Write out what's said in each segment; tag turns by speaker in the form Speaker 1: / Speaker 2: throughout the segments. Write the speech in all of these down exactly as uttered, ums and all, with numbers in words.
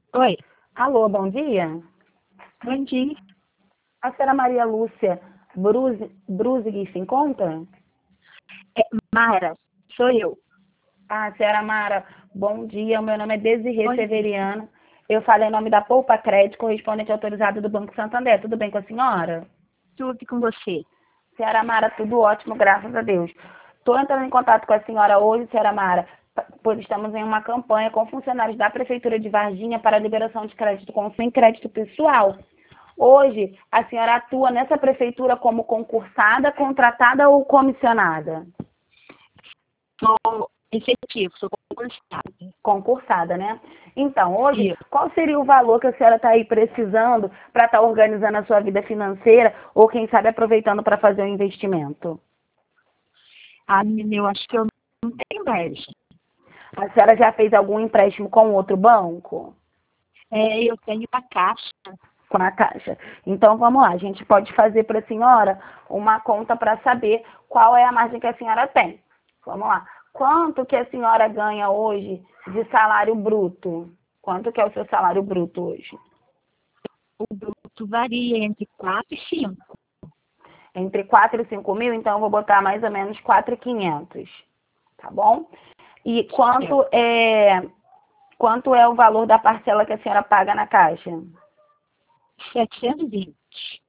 Speaker 1: Oi,
Speaker 2: Alô, bom dia.
Speaker 1: bom dia.
Speaker 2: A senhora Maria Lúcia Bruse, Brusig se encontra?
Speaker 1: É, Mara, sou eu.
Speaker 2: Ah, senhora Mara, bom dia. O meu nome é Desirê
Speaker 1: Bom dia.
Speaker 2: Severiano. Eu falei em nome da Poupa Crédito, correspondente autorizado do Banco Santander. Tudo bem com a senhora?
Speaker 1: Tudo com você.
Speaker 2: Senhora Mara, tudo ótimo, graças a Deus. Estou entrando em contato com a senhora hoje, senhora Mara, pois estamos em uma campanha com funcionários da Prefeitura de Varginha para a liberação de crédito com sem crédito pessoal. Hoje, a senhora atua nessa prefeitura como concursada, contratada ou comissionada?
Speaker 1: Sou efetivo, sou concursada.
Speaker 2: Concursada, né? Então, hoje,
Speaker 1: Isso.
Speaker 2: qual seria o valor que a senhora está aí precisando para estar organizando a sua vida financeira ou, quem sabe, aproveitando para fazer um investimento?
Speaker 1: Ah, menina, eu acho que eu não tenho margem.
Speaker 2: A senhora já fez algum empréstimo com outro banco?
Speaker 1: É, eu tenho a caixa.
Speaker 2: Com a Caixa. Então, vamos lá. A gente pode fazer para a senhora uma conta para saber qual é a margem que a senhora tem. Vamos lá. Quanto que a senhora ganha hoje de salário bruto? Quanto que é o seu salário bruto hoje?
Speaker 1: O bruto varia entre quatro e cinco.
Speaker 2: Entre quatro e cinco mil, então eu vou botar mais ou menos quatro mil e quinhentos, tá bom? E quanto é, quanto é o valor da parcela que a senhora paga na Caixa?
Speaker 1: setecentos e vinte.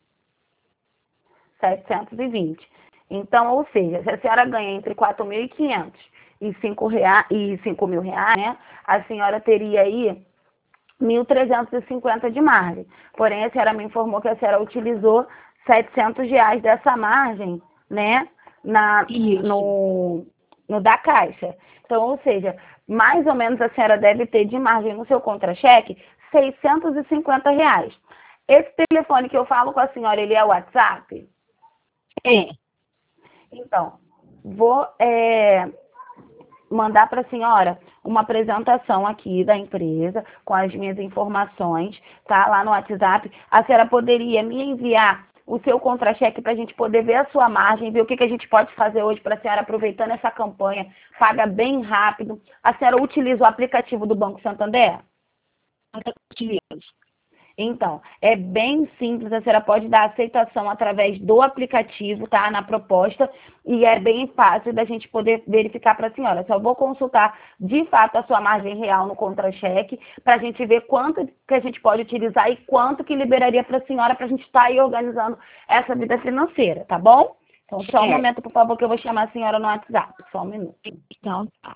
Speaker 2: setecentos e vinte. Então, ou seja, se a senhora ganha entre quatro mil e quinhentos e cinco reais, e cinco mil reais, né? A senhora teria aí mil trezentos e cinquenta de margem. Porém, a senhora me informou que a senhora utilizou setecentos reais dessa margem, né? Na,
Speaker 1: Isso.
Speaker 2: no, no da Caixa. Então, ou seja, mais ou menos a senhora deve ter de margem no seu contra-cheque seiscentos e cinquenta reais. Esse telefone que eu falo com a senhora, ele é o WhatsApp?
Speaker 1: É,
Speaker 2: Então, vou é, mandar para a senhora uma apresentação aqui da empresa com as minhas informações, tá? Lá no WhatsApp. A senhora poderia me enviar o seu contra-cheque para a gente poder ver a sua margem, ver o que, que a gente pode fazer hoje para a senhora, aproveitando essa campanha, paga bem rápido. A senhora utiliza o aplicativo do Banco Santander?
Speaker 1: até utilizo.
Speaker 2: Então, é bem simples, a senhora pode dar aceitação através do aplicativo, tá? Na proposta, e é bem fácil da gente poder verificar para a senhora. Só vou consultar de fato a sua margem real no contra-cheque, para a gente ver quanto que a gente pode utilizar e quanto que liberaria para a senhora, para a gente estar aí organizando essa vida financeira, tá bom? Então, só um
Speaker 1: É,
Speaker 2: momento, por favor, que eu vou chamar a senhora no WhatsApp. Só um minuto.
Speaker 1: então tá.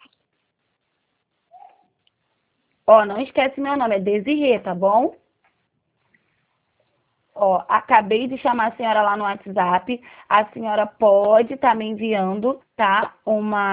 Speaker 2: Ó, não esquece meu nome, é Desirê, tá bom? Ó, acabei de chamar a senhora lá no WhatsApp. A senhora pode estar tá me enviando, tá? Uma